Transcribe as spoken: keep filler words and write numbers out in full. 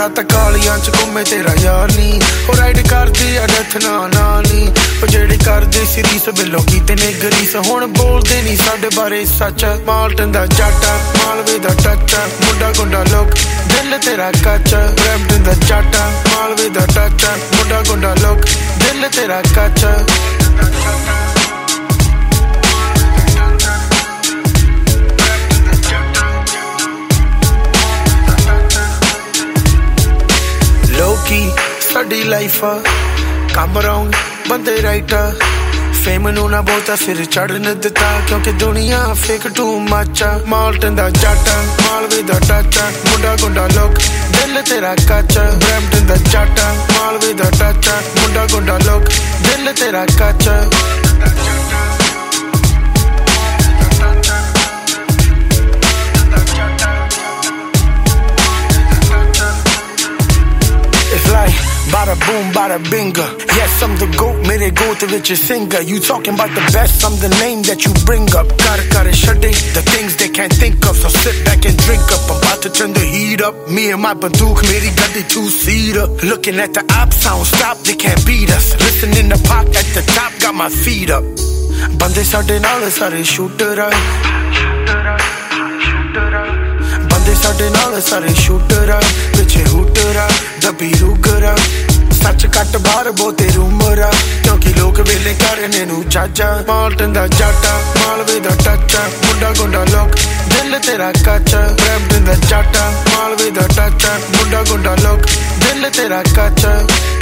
रात कालियां च घूमे तेरा यार नी ओ राइड करदी आ डेथ ना ना नी ओ जेड़ी करदी सी रीस बिलो कीते ने गरीस हुण बोलदे नी साडे बारे सच माल्टन दा जट मालवे दा टच मुंडा गुंडा लोक दिल तेरा कच ब्रैम्पटन दा जट मालवे दा टच मुंडा गुंडा लोक दिल तेरा कच लोकी साडी लाइफ कम राउंड बंदे राइटर फेम नू ना बहुता सिर चढ़न दिता क्योंकि दुनिया फेक टू मच माल्टन दा जट मालवे दा टच मुंडा गुंडा लोक दिल तेरा कच ब्रैम्पटन दा जट मालवे दा टच मुंडा गुंडा लोक दिल तेरा कच Bada boom, bada binga. Yes, I'm the GOAT, mere goat, the richest singer. You talking about the best, I'm the name that you bring up. Gotta, gotta shut it, the things they can't think of. So sit back and drink up, I'm about to turn the heat up. Me and my bandook, meri gaddi two-seater. Looking at the ops, I don't stop, they can't beat us. Listening to pop at the top, got my feet up. Bande sade naal sare shooter a. Bande sade naal sare shooter a. Piche hooter a, dabbi ruger a. सच कट बाहर बहुते rumour आ क्योंकि लोग वेले करने नू चाचा माल्टन दा जट मालवे दा टच मुंडा गुंडा लोक दिल तेरा कच ब्रैम्पटन दा जट मालवे दा टच मुंडा गुंडा लोक दिल तेरा कच